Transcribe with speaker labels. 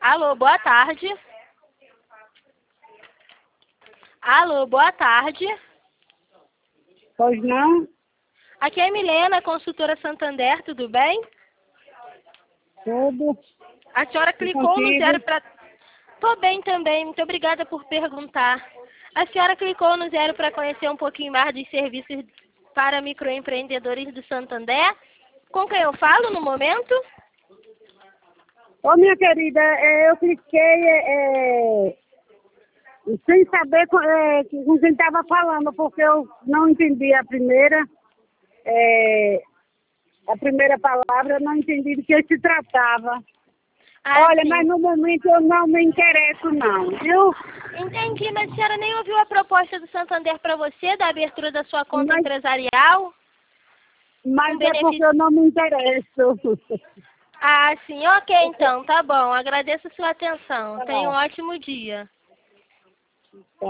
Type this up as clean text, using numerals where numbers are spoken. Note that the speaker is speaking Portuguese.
Speaker 1: Alô, boa tarde. Alô, boa tarde.
Speaker 2: Pois não?
Speaker 1: Aqui é a Milena, consultora Santander, tudo bem?
Speaker 2: Tudo.
Speaker 1: A senhora
Speaker 2: E
Speaker 1: clicou no
Speaker 2: contigo?
Speaker 1: zero para... Tô bem também, muito obrigada por perguntar. A senhora clicou no zero para conhecer um pouquinho mais dos serviços para microempreendedores do Santander. Com quem eu falo no momento?
Speaker 2: Ô, minha querida, eu cliquei sem saber com quem estava falando, porque eu não entendi a primeira palavra, eu não entendi de que se tratava.
Speaker 1: Ah,
Speaker 2: Olha,
Speaker 1: sim.
Speaker 2: mas no momento eu não me interesso não, viu?
Speaker 1: Entendi, mas a senhora nem ouviu a proposta do Santander para você, da abertura da sua conta
Speaker 2: Mas,
Speaker 1: empresarial?
Speaker 2: mas
Speaker 1: Com
Speaker 2: é porque
Speaker 1: benefício...
Speaker 2: eu não me interesso.
Speaker 1: Ah, sim, ok então, tá bom. Agradeço a sua atenção. Tenha um
Speaker 2: Tá.
Speaker 1: ótimo dia.